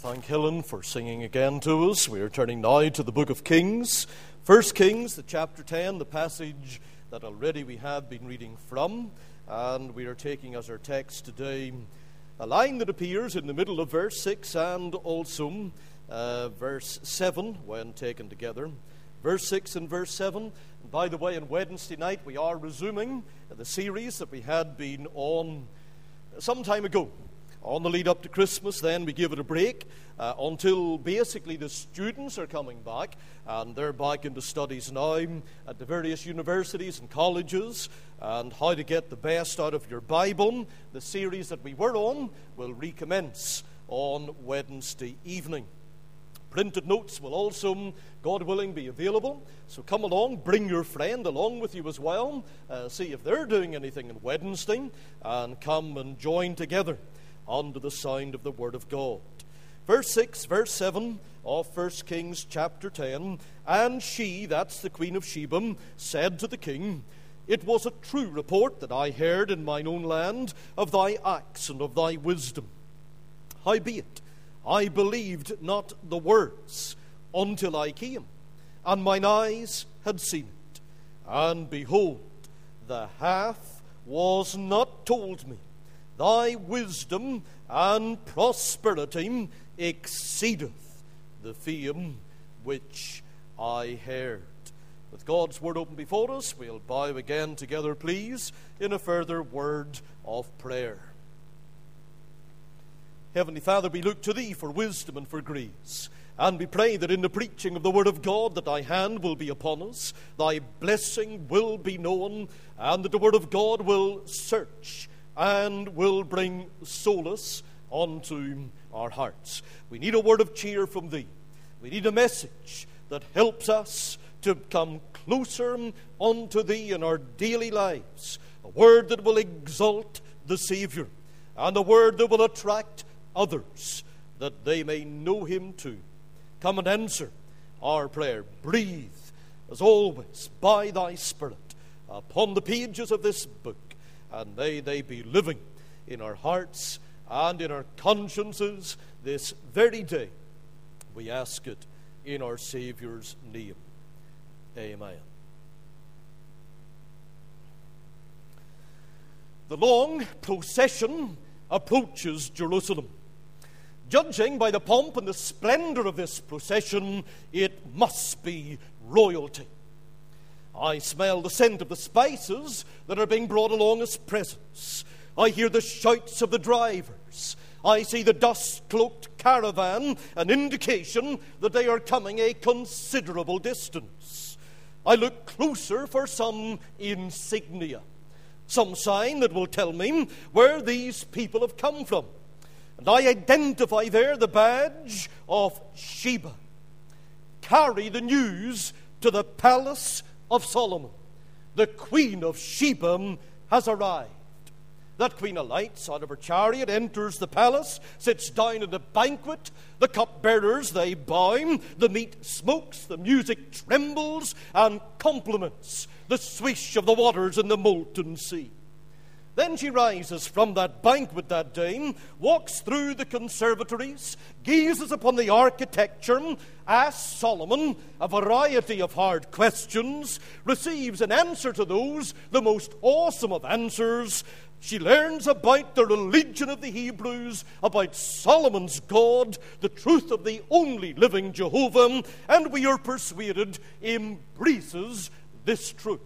Thank Helen for singing again to us. We are turning now to the book of Kings. 1 Kings, the chapter 10, the passage that already we have been reading from. And we are taking as our text today a line that appears in the middle of verse 6 and also verse 7 when taken together. Verse 6 and verse 7. And by the way, on Wednesday night we are resuming the series that we had been on some time ago. On the lead up to Christmas, then we give it a break until basically the students are coming back, and they're back into studies now at the various universities and colleges, and how to get the best out of your Bible. The series that we were on will recommence on Wednesday evening. Printed notes will also, God willing, be available. So come along, bring your friend along with you as well. See if they're doing anything on Wednesday, and come and join together under the sound of the Word of God. Verse 6, verse 7 of 1 Kings chapter 10. And she, that's the Queen of Sheba, said to the king, "It was a true report that I heard in mine own land of thy acts and of thy wisdom. Howbeit, I believed not the words until I came, and mine eyes had seen it. And behold, the half was not told me. Thy wisdom and prosperity exceedeth the fame which I heard." With God's word open before us, we'll bow again together, please, in a further word of prayer. Heavenly Father, we look to Thee for wisdom and for grace. And we pray that in the preaching of the Word of God that Thy hand will be upon us, Thy blessing will be known, and that the Word of God will search and will bring solace unto our hearts. We need a word of cheer from Thee. We need a message that helps us to come closer unto Thee in our daily lives. A word that will exalt the Savior, and a word that will attract others, that they may know Him too. Come and answer our prayer. Breathe, as always, by Thy Spirit upon the pages of this book, and may they be living in our hearts and in our consciences this very day. We ask it in our Savior's name. Amen. The long procession approaches Jerusalem. Judging by the pomp and the splendor of this procession, it must be royalty. I smell the scent of the spices that are being brought along as presents. I hear the shouts of the drivers. I see the dust-cloaked caravan, an indication that they are coming a considerable distance. I look closer for some insignia, some sign that will tell me where these people have come from. And I identify there the badge of Sheba. Carry the news to the palace of Solomon. The Queen of Sheba has arrived. That queen alights out of her chariot, enters the palace, sits down at the banquet. The cupbearers, they bow. The meat smokes, the music trembles, and compliments the swish of the waters in the molten sea. Then she rises from that banquet that day, walks through the conservatories, gazes upon the architecture, asks Solomon a variety of hard questions, receives an answer to those, the most awesome of answers. She learns about the religion of the Hebrews, about Solomon's God, the truth of the only living Jehovah, and we are persuaded embraces this truth.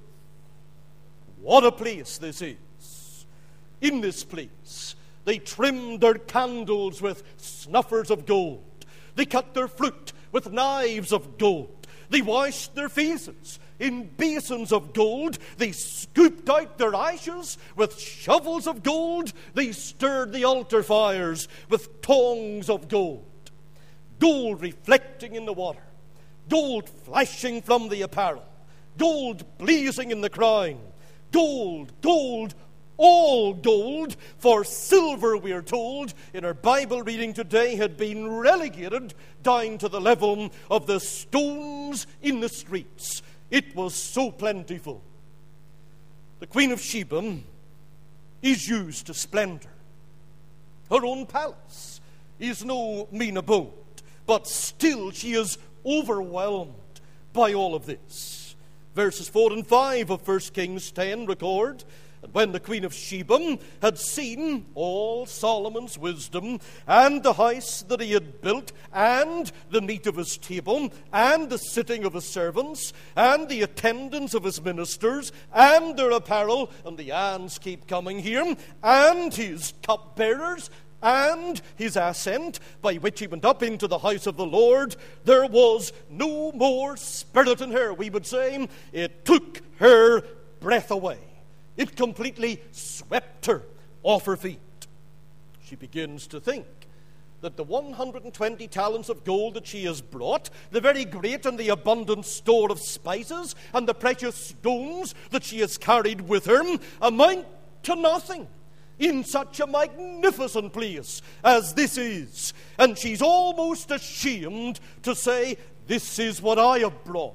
What a place this is. In this place, they trimmed their candles with snuffers of gold. They cut their fruit with knives of gold. They washed their faces in basins of gold. They scooped out their ashes with shovels of gold. They stirred the altar fires with tongs of gold. Gold reflecting in the water. Gold flashing from the apparel. Gold blazing in the crown. Gold, gold, all gold, for silver, we are told, in our Bible reading today, had been relegated down to the level of the stones in the streets. It was so plentiful. The Queen of Sheba is used to splendor. Her own palace is no mean abode, but still she is overwhelmed by all of this. Verses 4 and 5 of 1 Kings 10 record, and when the queen of Sheba had seen all Solomon's wisdom, and the house that he had built, and the meat of his table, and the sitting of his servants, and the attendance of his ministers, and their apparel, and the ands keep coming here, and his cupbearers, and his ascent, by which he went up into the house of the Lord, there was no more spirit in her. We would say it took her breath away. It completely swept her off her feet. She begins to think that the 120 talents of gold that she has brought, the very great and the abundant store of spices, and the precious stones that she has carried with her amount to nothing in such a magnificent place as this is. And she's almost ashamed to say, "This is what I have brought."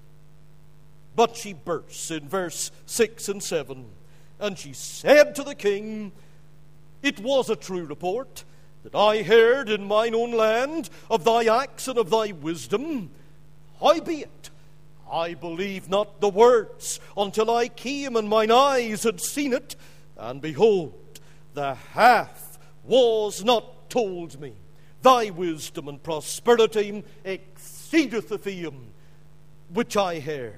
But she bursts in verse 6 and 7. And she said to the king, "It was a true report that I heard in mine own land of thy acts and of thy wisdom. Howbeit, I believed not the words until I came and mine eyes had seen it. And behold, the half was not told me. Thy wisdom and prosperity exceedeth the fame which I heard."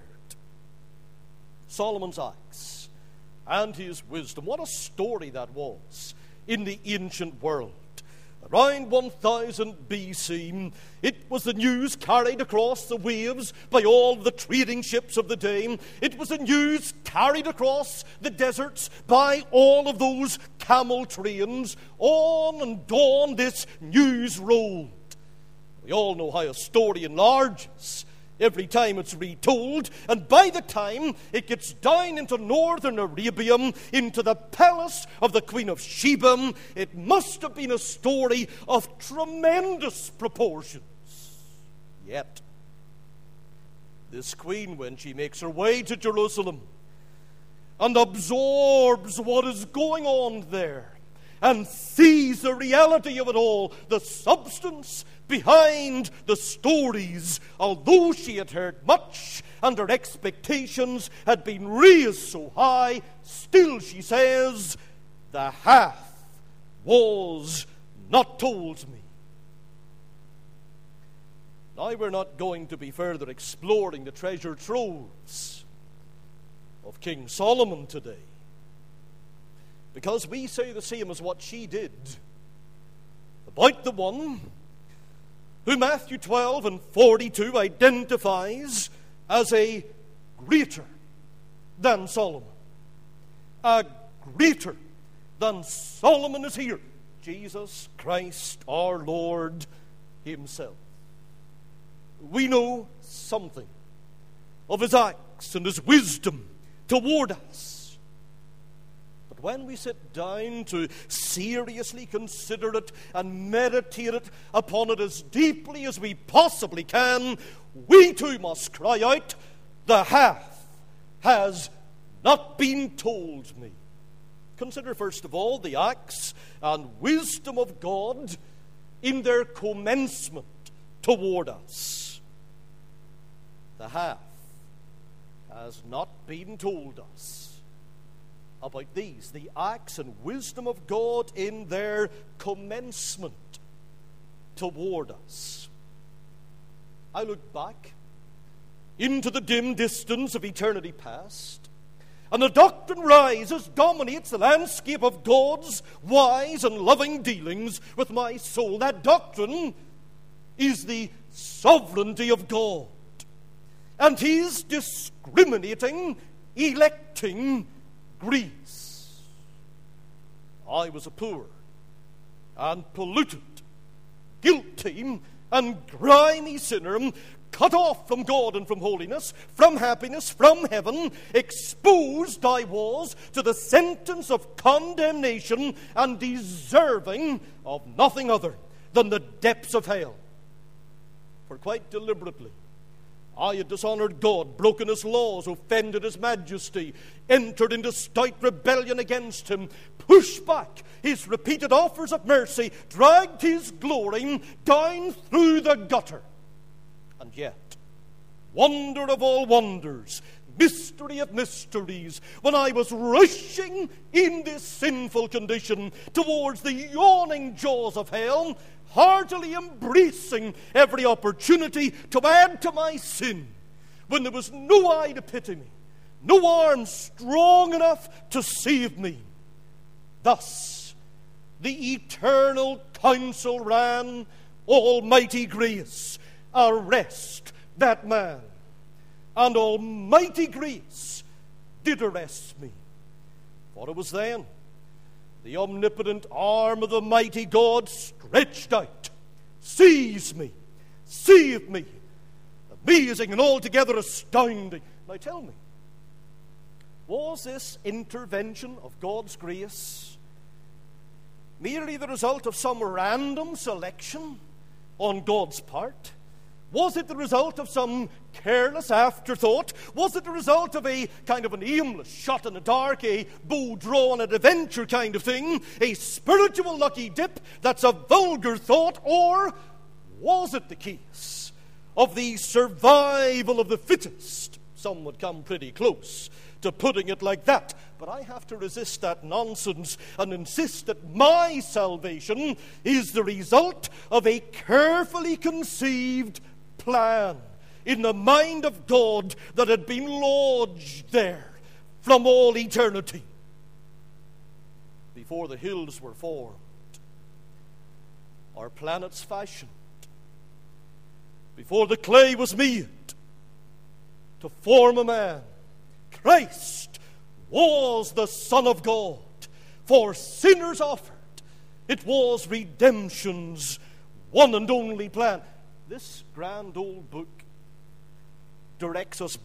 Solomon's acts and his wisdom. What a story that was in the ancient world. Around 1000 BC, it was the news carried across the waves by all the trading ships of the day. It was the news carried across the deserts by all of those camel trains. On and on this news rolled. We all know how a story enlarges every time it's retold, and by the time it gets down into northern Arabia, into the palace of the Queen of Sheba, it must have been a story of tremendous proportions. Yet, this queen, when she makes her way to Jerusalem and absorbs what is going on there, and sees the reality of it all, the substance behind the stories, although she had heard much and her expectations had been raised so high, still she says, "The half was not told me." Now we're not going to be further exploring the treasure troves of King Solomon today, because we say the same as what she did about the one who Matthew 12 and 42 identifies as a greater than Solomon. A greater than Solomon is here. Jesus Christ our Lord himself. We know something of his acts and his wisdom toward us. But when we sit down to seriously consider it and meditate it upon it as deeply as we possibly can, we too must cry out, "The half has not been told me." Consider first of all the acts and wisdom of God in their commencement toward us. The half has not been told us about these, the acts and wisdom of God in their commencement toward us. I look back into the dim distance of eternity past, and a doctrine rises, dominates the landscape of God's wise and loving dealings with my soul. That doctrine is the sovereignty of God and his discriminating, electing grace. I was a poor and polluted, guilty and grimy sinner, cut off from God and from holiness, from happiness, from heaven. Exposed I was to the sentence of condemnation and deserving of nothing other than the depths of hell. For quite deliberately, I had dishonored God, broken his laws, offended his majesty, entered into stout rebellion against him, pushed back his repeated offers of mercy, dragged his glory down through the gutter. And yet, wonder of all wonders, mystery of mysteries, when I was rushing in this sinful condition towards the yawning jaws of hell, heartily embracing every opportunity to add to my sin, when there was no eye to pity me, no arm strong enough to save me. Thus the eternal counsel ran, Almighty grace, arrest that man. And Almighty grace did arrest me. For it was then the omnipotent arm of the mighty God stretched out, seized me, saved me. Amazing and altogether astounding. Now tell me, was this intervention of God's grace merely the result of some random selection on God's part? Was it the result of some careless afterthought? Was it the result of a kind of an aimless shot in the dark, a bow drawn at adventure kind of thing, a spiritual lucky dip that's a vulgar thought? Or was it the case of the survival of the fittest? Some would come pretty close to putting it like that. But I have to resist that nonsense and insist that my salvation is the result of a carefully conceived plan in the mind of God that had been lodged there from all eternity. Before the hills were formed, our planets fashioned, before the clay was made to form a man, Christ was the Son of God for sinners offered. It was redemption's one and only plan. This grand old book directs us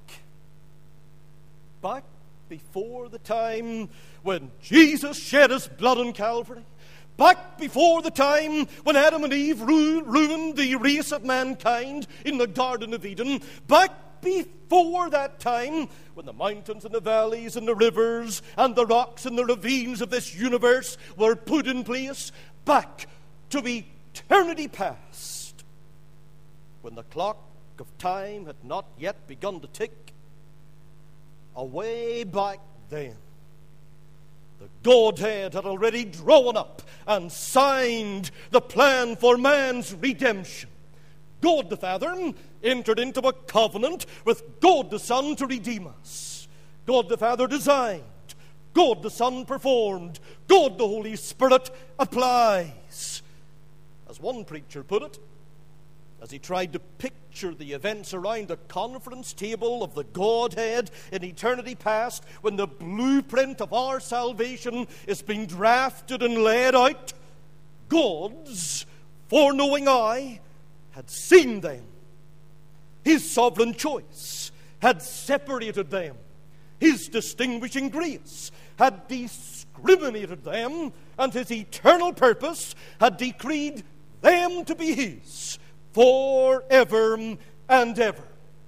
back before the time when Jesus shed his blood on Calvary, back before the time when Adam and Eve ruined the race of mankind in the Garden of Eden, back before that time when the mountains and the valleys and the rivers and the rocks and the ravines of this universe were put in place, back to eternity past, when the clock of time had not yet begun to tick. Away back then, the Godhead had already drawn up and signed the plan for man's redemption. God the Father entered into a covenant with God the Son to redeem us. God the Father designed, God the Son performed, God the Holy Spirit applies. As one preacher put it, as he tried to picture the events around the conference table of the Godhead in eternity past, when the blueprint of our salvation is being drafted and laid out, God's foreknowing eye had seen them. His sovereign choice had separated them. His distinguishing grace had discriminated them, and his eternal purpose had decreed them to be his forever and ever.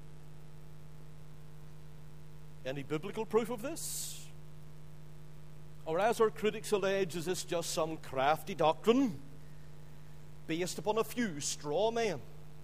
Any biblical proof of this? Or, as our critics allege, is this just some crafty doctrine based upon a few straw men?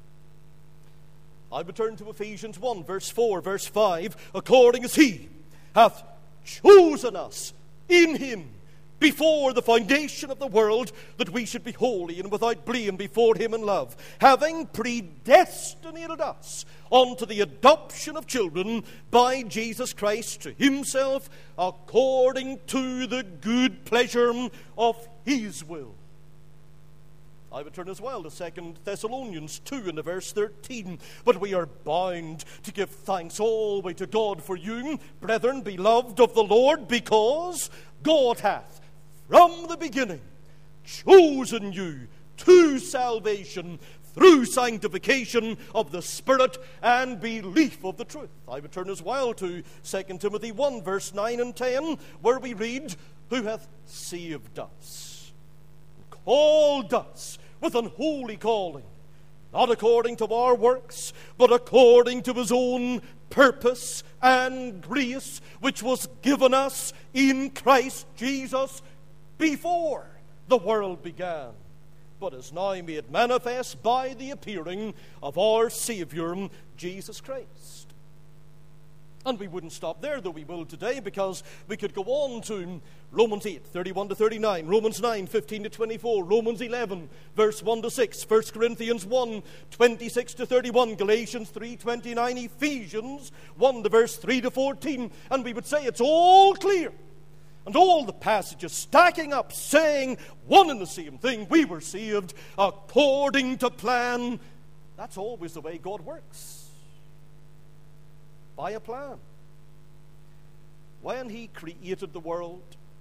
I would turn to Ephesians 1, verse 4, verse 5. According as he hath chosen us in him before the foundation of the world, that we should be holy and without blame before him in love, having predestinated us unto the adoption of children by Jesus Christ to himself, according to the good pleasure of his will. I would turn as well to 2 Thessalonians 2 and verse 13. But we are bound to give thanks always to God for you, brethren, beloved of the Lord, because God hath from the beginning chosen you to salvation through sanctification of the Spirit and belief of the truth. I would turn as well to 2 Timothy 1, verse 9 and 10, where we read, who hath saved us, called us with an holy calling, not according to our works, but according to his own purpose and grace, which was given us in Christ Jesus before the world began, but is now made manifest by the appearing of our Savior, Jesus Christ. And we wouldn't stop there, though we will today, because we could go on to Romans 8, 31 to 39, Romans 9, 15 to 24, Romans 11, verse 1 to 6, 1 Corinthians 1, 26 to 31, Galatians 3, 29, Ephesians 1 to verse 3 to 14. And we would say it's all clear. And all the passages stacking up, saying one and the same thing. We were saved according to plan. That's always the way God works. By a plan. When he created the world,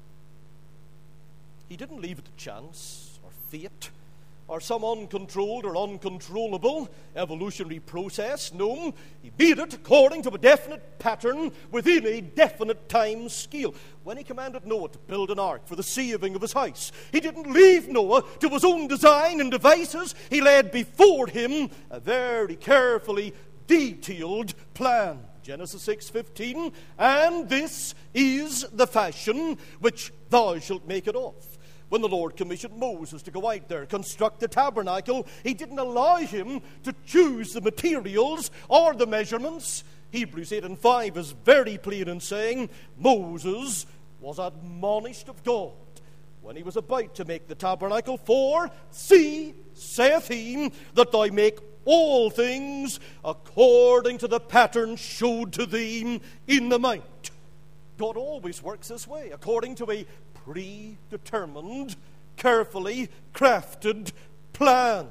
he didn't leave it to chance or fate or some uncontrolled or uncontrollable evolutionary process. No, he made it according to a definite pattern within a definite time scale. When he commanded Noah to build an ark for the saving of his house, he didn't leave Noah to his own design and devices. He laid before him a very carefully detailed plan. Genesis 6:15, and this is the fashion which thou shalt make it of. When the Lord commissioned Moses to go out there, construct the tabernacle, he didn't allow him to choose the materials or the measurements. Hebrews 8 and 5 is very plain in saying Moses was admonished of God when he was about to make the tabernacle. For, see, saith he, that thou make all things according to the pattern showed to thee in the mount. God always works this way, according to a predetermined, carefully crafted plan.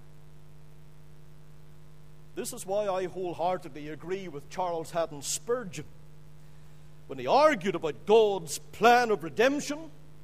This is why I wholeheartedly agree with Charles Haddon Spurgeon when he argued about God's plan of redemption.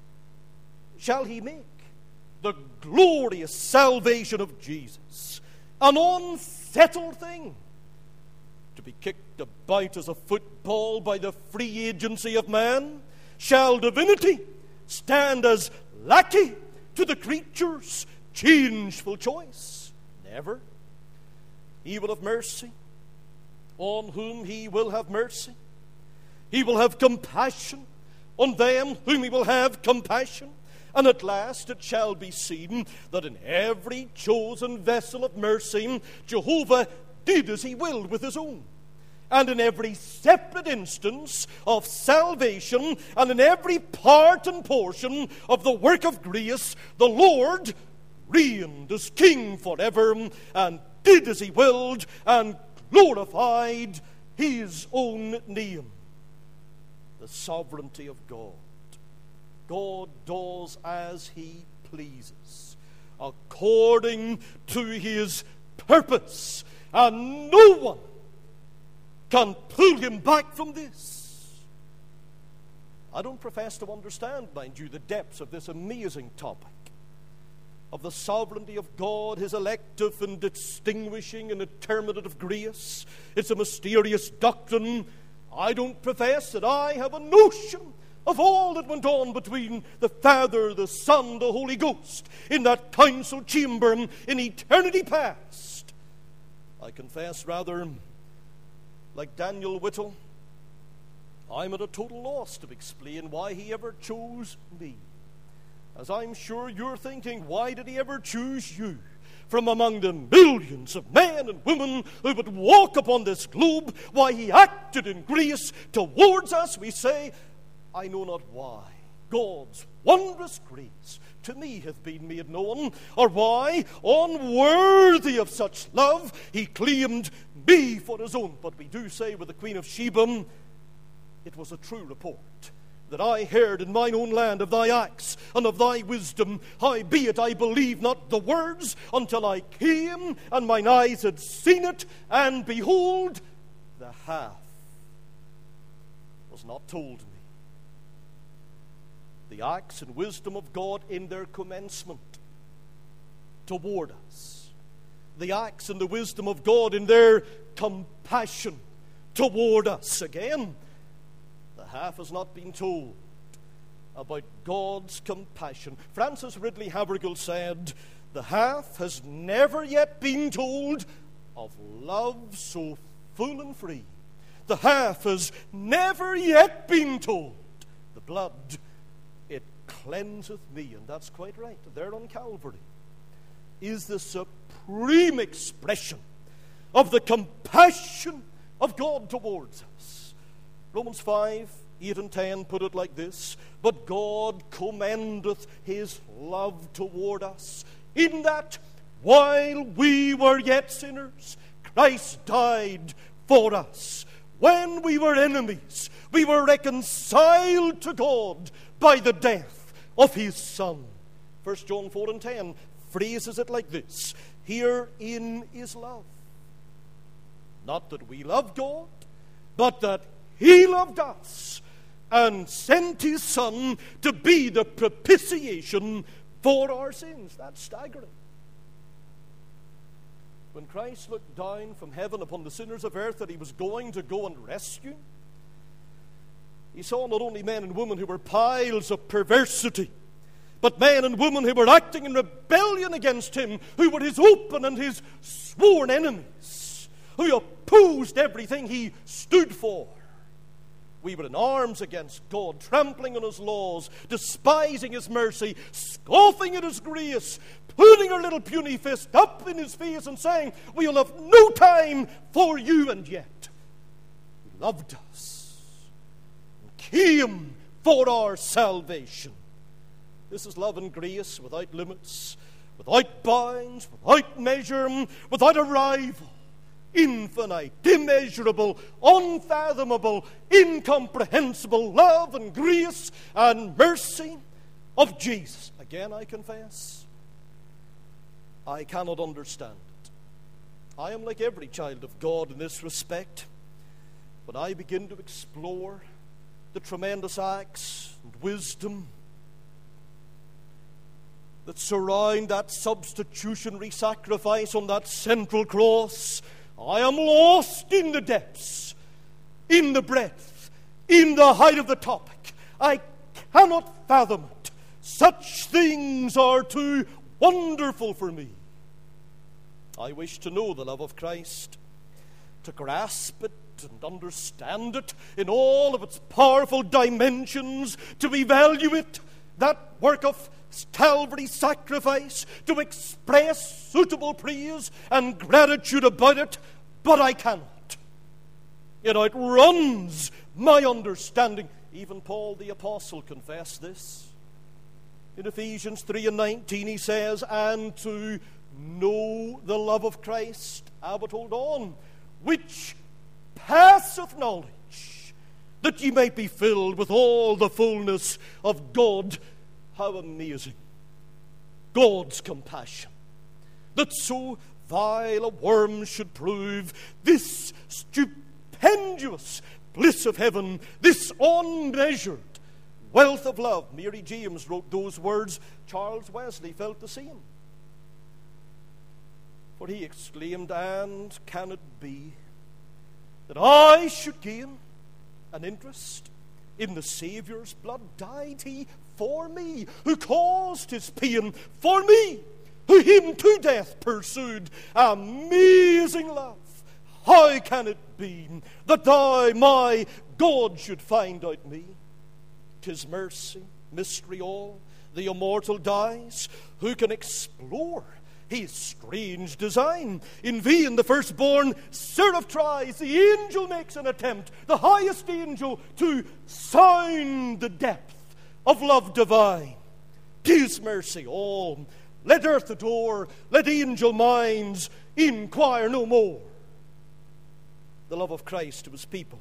Shall he make the glorious salvation of Jesus an unsettled thing, to be kicked about as a football by the free agency of man? Shall divinity stand as lackey to the creature's changeful choice? Never. He will have mercy on whom he will have mercy. He will have compassion on them whom he will have compassion. And at last it shall be seen that in every chosen vessel of mercy, Jehovah did as he willed with his own. And in every separate instance of salvation, and in every part and portion of the work of grace, the Lord reigned as King forever, and did as he willed, and glorified his own name. The sovereignty of God. God does as he pleases, according to his purpose, and no one can pull him back from this. I don't profess to understand, mind you, the depths of this amazing topic of the sovereignty of God, his elective and distinguishing and determinative grace. It's a mysterious doctrine. I don't profess that I have a notion of all that went on between the Father, the Son, the Holy Ghost in that council chamber in eternity past. I confess, rather, like Daniel Whittle, I'm at a total loss to explain why he ever chose me. As I'm sure you're thinking, why did he ever choose you from among the millions of men and women who would walk upon this globe? Why he acted in grace towards us, we say, I know not why. God's wondrous grace to me hath been made known, or why, unworthy of such love, he claimed me for his own. But we do say with the Queen of Sheba, it was a true report that I heard in mine own land of thy acts and of thy wisdom. Howbeit I believed not the words until I came, and mine eyes had seen it, and behold, the half was not told me. The acts and wisdom of God in their commencement toward us. The acts and the wisdom of God in their compassion toward us. Again, the half has not been told about God's compassion. Francis Ridley Havergal said, The half has never yet been told of love so full and free. The half has never yet been told. The blood, it cleanseth me. And that's quite right. There on Calvary is the supreme expression of the compassion of God towards us. Romans 5, 8 and 10 put it like this: but God commendeth his love toward us, in that while we were yet sinners, Christ died for us. When we were enemies, we were reconciled to God by the death of his Son. 1 John 4 and 10 phrases it like this: herein is love. Not that we love God, but that he loved us and sent his Son to be the propitiation for our sins. That's staggering. When Christ looked down from heaven upon the sinners of earth that he was going to go and rescue, he saw not only men and women who were piles of perversity, but men and women who were acting in rebellion against him, who were his open and his sworn enemies, who opposed everything he stood for. We were in arms against God, trampling on his laws, despising his mercy, scoffing at his grace, putting our little puny fist up in his face and saying, we'll have no time for you. And yet, he loved us and came for our salvation. This is love and grace without limits, without bounds, without measure, without a rival. Infinite, immeasurable, unfathomable, incomprehensible love and grace and mercy of Jesus. Again, I confess, I cannot understand it. I am like every child of God in this respect. When I begin to explore the tremendous acts and wisdom that surround that substitutionary sacrifice on that central cross, I am lost in the depths, in the breadth, in the height of the topic. I cannot fathom it. Such things are too wonderful for me. I wish to know the love of Christ, to grasp it and understand it in all of its powerful dimensions, to evaluate it, that work of Calvary sacrifice, to express suitable praise and gratitude about it, but I cannot. It outruns my understanding. Even Paul the Apostle confessed this. In Ephesians 3 and 19 he says, and to know the love of Christ, but hold on, which passeth knowledge, that ye might be filled with all the fullness of God. How amazing. God's compassion, that so vile a worm should prove this stupendous bliss of heaven, this unmeasured wealth of love. Mary James wrote those words. Charles Wesley felt the same. For he exclaimed, and can it be that I should gain an interest in the Saviour's blood? Died he for me, who caused his pain for me, who him to death pursued. Amazing love. How can it be that thou, my God, should find out me? 'Tis mercy, mystery all, the immortal dies. Who can explore his strange design? In vain the firstborn seraph tries, the angel makes an attempt, the highest angel, to sound the depth of love divine. 'Tis mercy all, let earth adore, let angel minds inquire no more. The love of Christ to his people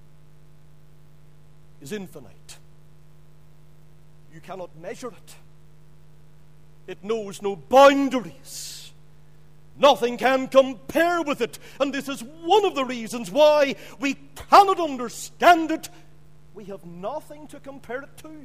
is infinite. You cannot measure it. It knows no boundaries. Nothing can compare with it. And this is one of the reasons why we cannot understand it. We have nothing to compare it to.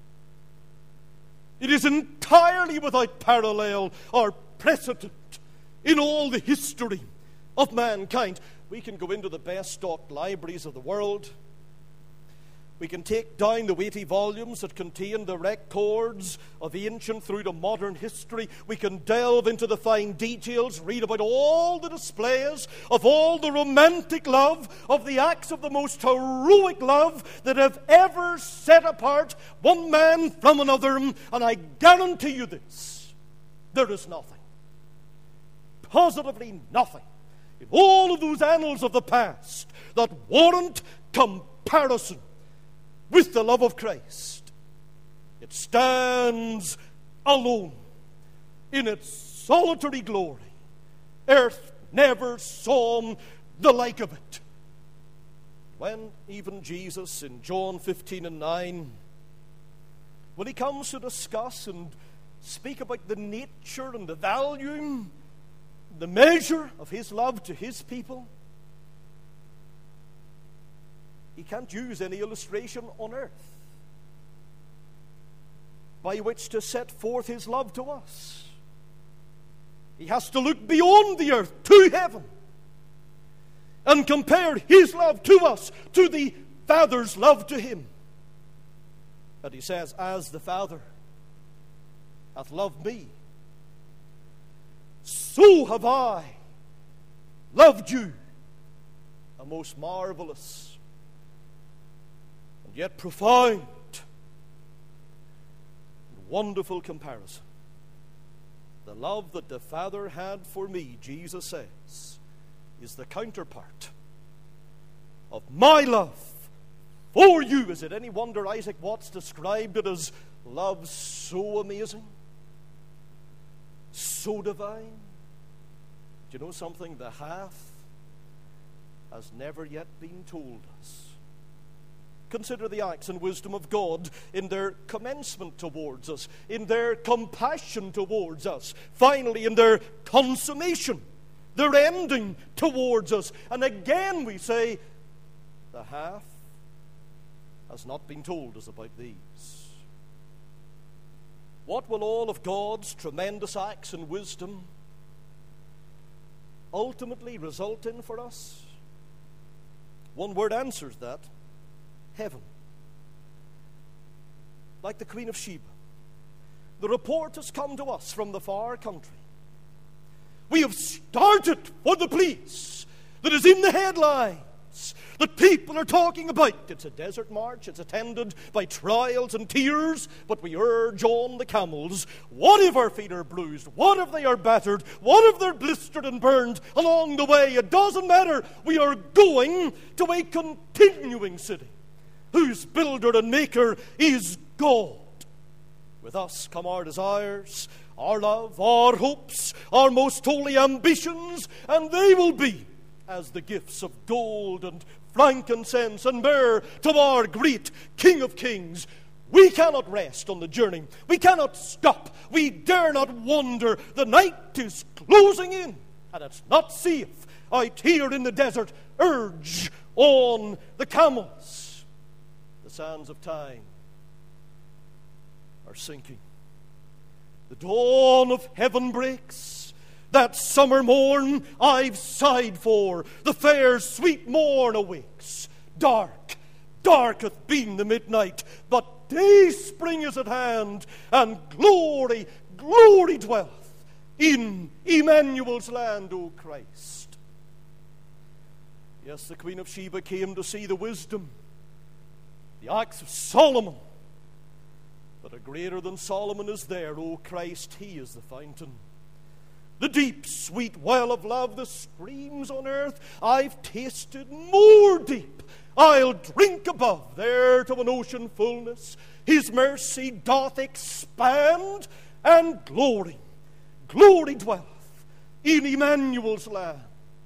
It is entirely without parallel or precedent in all the history of mankind. We can go into the best stocked libraries of the world. We can take down the weighty volumes that contain the records of ancient through to modern history. We can delve into the fine details, read about all the displays of all the romantic love, of the acts of the most heroic love that have ever set apart one man from another. And I guarantee you this, there is nothing, positively nothing, in all of those annals of the past that warrant comparison with the love of Christ. It stands alone in its solitary glory. Earth never saw the like of it. When even Jesus in John 15:9, when he comes to discuss and speak about the nature and the value, the measure of his love to his people, he can't use any illustration on earth by which to set forth his love to us. He has to look beyond the earth to heaven and compare his love to us to the Father's love to him. And he says, as the Father hath loved me, so have I loved you. A most marvelous and yet profound and wonderful comparison. The love that the Father had for me, Jesus says, is the counterpart of my love for you. Is it any wonder Isaac Watts described it as love so amazing, so divine? Do you know something? The half has never yet been told us. Consider the acts and wisdom of God in their commencement towards us, in their compassion towards us, finally in their consummation, their ending towards us. And again we say, the half has not been told us about these. What will all of God's tremendous acts and wisdom ultimately result in for us? One word answers that: heaven. Like the Queen of Sheba, the report has come to us from the far country. We have started for the place that is in the headlines, that people are talking about. It's a desert march. It's attended by trials and tears, but we urge on the camels. What if our feet are bruised? What if they are battered? What if they're blistered and burned along the way? It doesn't matter. We are going to a continuing city whose builder and maker is God. With us come our desires, our love, our hopes, our most holy ambitions, and they will be as the gifts of gold and frankincense and myrrh to our great King of Kings. We cannot rest on the journey. We cannot stop. We dare not wander. The night is closing in, and it's not safe out here in the desert. Urge on the camels. The sands of time are sinking. The dawn of heaven breaks. That summer morn I've sighed for, the fair sweet morn awakes. Dark, dark hath been the midnight, but day spring is at hand, and glory, glory dwelleth in Emmanuel's land, O Christ. Yes, the Queen of Sheba came to see the wisdom, the acts of Solomon. But a greater than Solomon is there, O Christ. He is the fountain, the deep, sweet well of love, the streams on earth I've tasted more deep. I'll drink above there to an ocean fullness. His mercy doth expand, and glory, glory dwelleth in Emmanuel's land.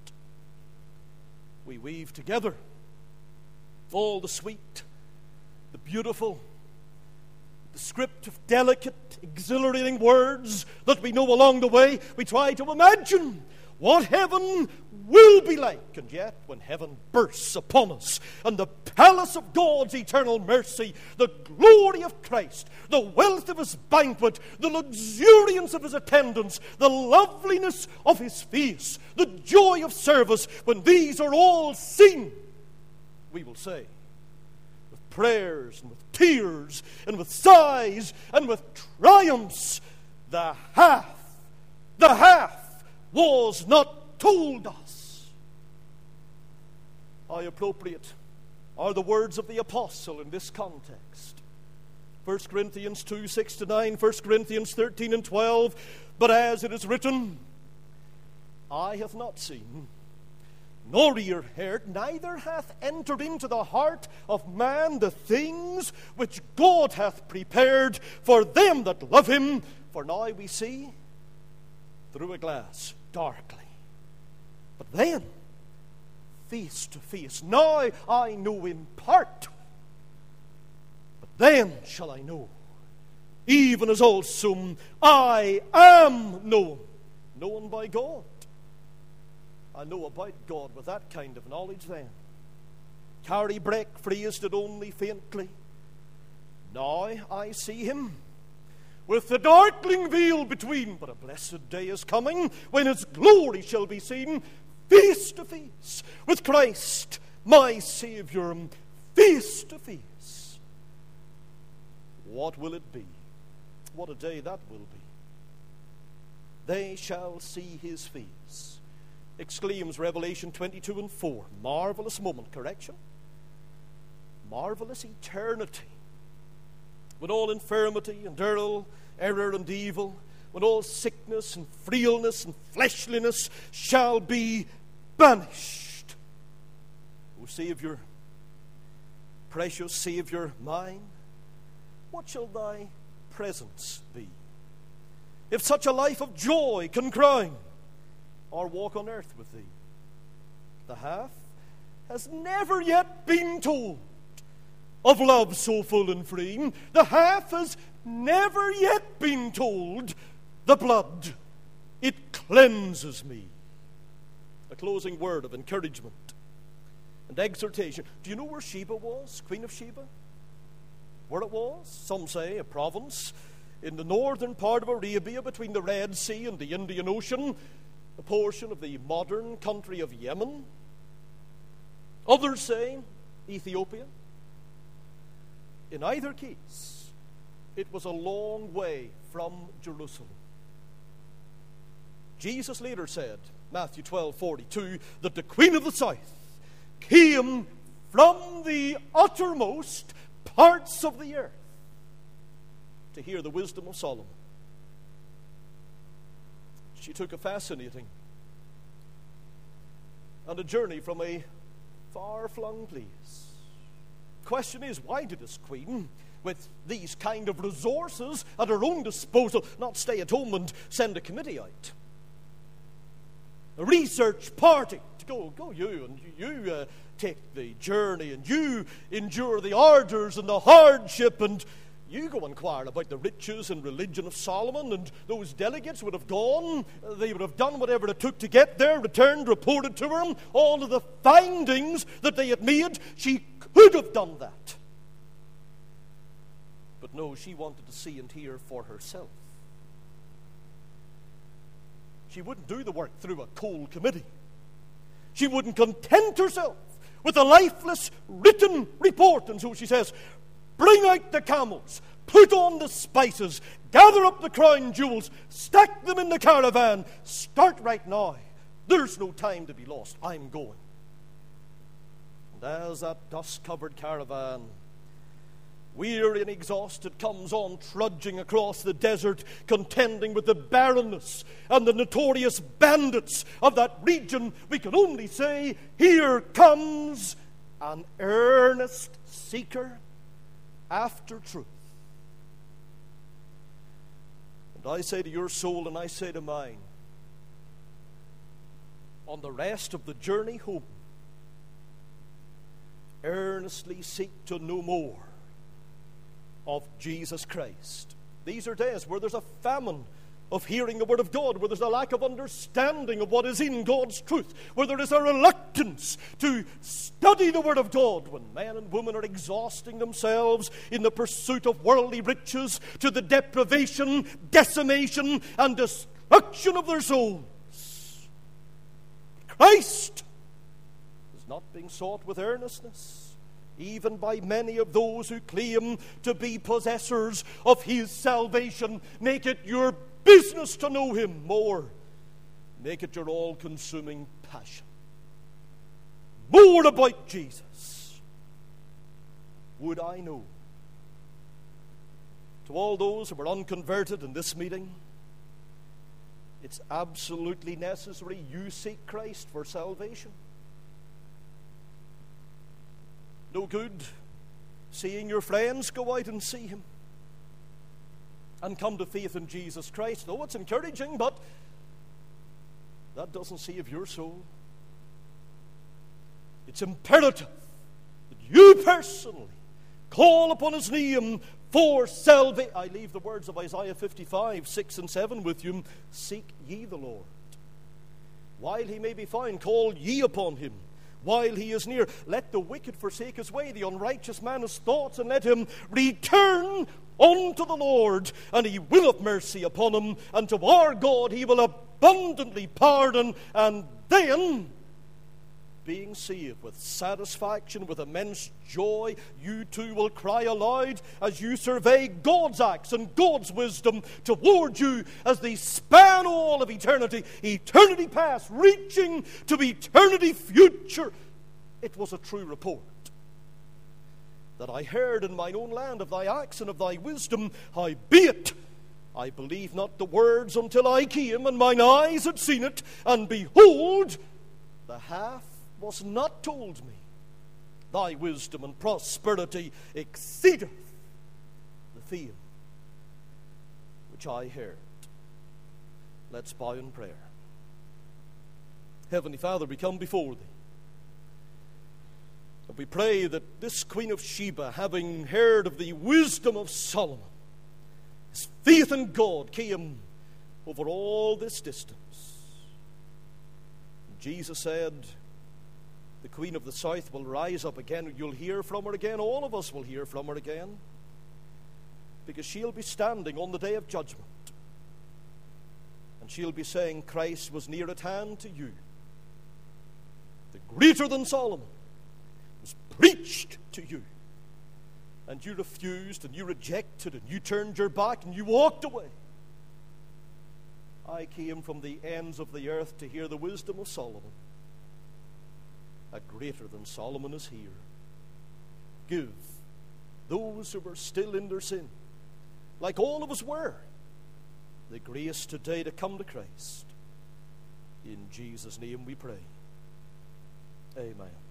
We weave together all the sweet, the beautiful, descriptive, delicate, exhilarating words that we know along the way. We try to imagine what heaven will be like. And yet, when heaven bursts upon us, and the palace of God's eternal mercy, the glory of Christ, the wealth of his banquet, the luxuriance of his attendance, the loveliness of his face, the joy of service, when these are all seen, we will say, prayers and with tears and with sighs and with triumphs. The half was not told us. How appropriate are the words of the apostle in this context. 1 Corinthians 2, 6-9, 1 Corinthians 13 and 12. But as it is written, eye hath not seen, nor ear heard, neither hath entered into the heart of man the things which God hath prepared for them that love him. For now we see through a glass, darkly. But then, face to face. Now I know in part, but then shall I know, even as also I am known by God. I know about God with that kind of knowledge then. Carrie Breck phrased it only faintly. Now I see him with the darkling veil between, but a blessed day is coming when his glory shall be seen face to face with Christ, my Savior, face to face. What will it be? What a day that will be. They shall see his face, exclaims Revelation 22 and 4. Marvelous moment, correction. Marvelous eternity. When all infirmity and error and evil, when all sickness and frailness and fleshliness shall be banished. O Savior, precious Savior mine, what shall thy presence be? If such a life of joy can crown our walk on earth with thee. The half has never yet been told of love so full and free. The half has never yet been told the blood, it cleanses me. A closing word of encouragement and exhortation. Do you know where Sheba was, Queen of Sheba? Where it was? Some say a province in the northern part of Arabia between the Red Sea and the Indian Ocean, a portion of the modern country of Yemen. Others say Ethiopia. In either case, it was a long way from Jerusalem. Jesus later said, Matthew 12:42, that the Queen of the South came from the uttermost parts of the earth to hear the wisdom of Solomon. She took a fascinating and a journey from a far-flung place. Question is, why did this queen, with these kind of resources at her own disposal, not stay at home and send a committee out? A research party to go you, and you take the journey, and you endure the ardors and the hardship, and you go inquire about the riches and religion of Solomon. And those delegates would have gone, they would have done whatever it took to get there, returned, reported to her all of the findings that they had made. She could have done that. But no, she wanted to see and hear for herself. She wouldn't do the work through a cold committee. She wouldn't content herself with a lifeless written report. And so she says, bring out the camels, put on the spices, gather up the crown jewels, stack them in the caravan, start right now. There's no time to be lost. I'm going. And as that dust-covered caravan, weary and exhausted, comes on trudging across the desert, contending with the barrenness and the notorious bandits of that region, we can only say, here comes an earnest seeker after truth. And I say to your soul, and I say to mine, on the rest of the journey home, earnestly seek to know more of Jesus Christ. These are days where there's a famine of hearing the Word of God, where there's a lack of understanding of what is in God's truth, where there is a reluctance to study the Word of God, when men and women are exhausting themselves in the pursuit of worldly riches to the deprivation, decimation, and destruction of their souls. Christ is not being sought with earnestness. even by many of those who claim to be possessors of his salvation. Make it your business to know him more. Make it your all-consuming passion. More about Jesus would I know. To all those who were unconverted in this meeting, it's absolutely necessary you seek Christ for salvation. No good seeing your friends go out and see him and come to faith in Jesus Christ. Oh, it's encouraging, but that doesn't save your soul. It's imperative that you personally call upon his name for salvation. I leave the words of Isaiah 55, 6 and 7 with you. Seek ye the Lord while he may be found. Call ye upon him while he is near. Let the wicked forsake his way, the unrighteous man his thoughts, and let him return unto the Lord, and he will have mercy upon him, and to our God he will abundantly pardon. And then, being saved with satisfaction, with immense joy, you too will cry aloud as you survey God's acts and God's wisdom toward you as they span all of eternity, eternity past, reaching to eternity future. It was a true report that I heard in mine own land of thy acts and of thy wisdom. Howbeit, I believed not the words until I came, and mine eyes had seen it, and behold, the half was not told me. Thy wisdom and prosperity exceedeth the fame which I heard. Let's bow in prayer. Heavenly Father, we come before thee, and we pray that this Queen of Sheba, having heard of the wisdom of Solomon, his faith in God came over all this distance. And Jesus said, the Queen of the South will rise up again. You'll hear from her again. All of us will hear from her again, because she'll be standing on the day of judgment, and she'll be saying, Christ was near at hand to you. The greater than Solomon was preached to you, and you refused, and you rejected, and you turned your back, and you walked away. I came from the ends of the earth to hear the wisdom of Solomon. A greater than Solomon is here. Give those who are still in their sin, like all of us were, the grace today to come to Christ. In Jesus' name we pray. Amen.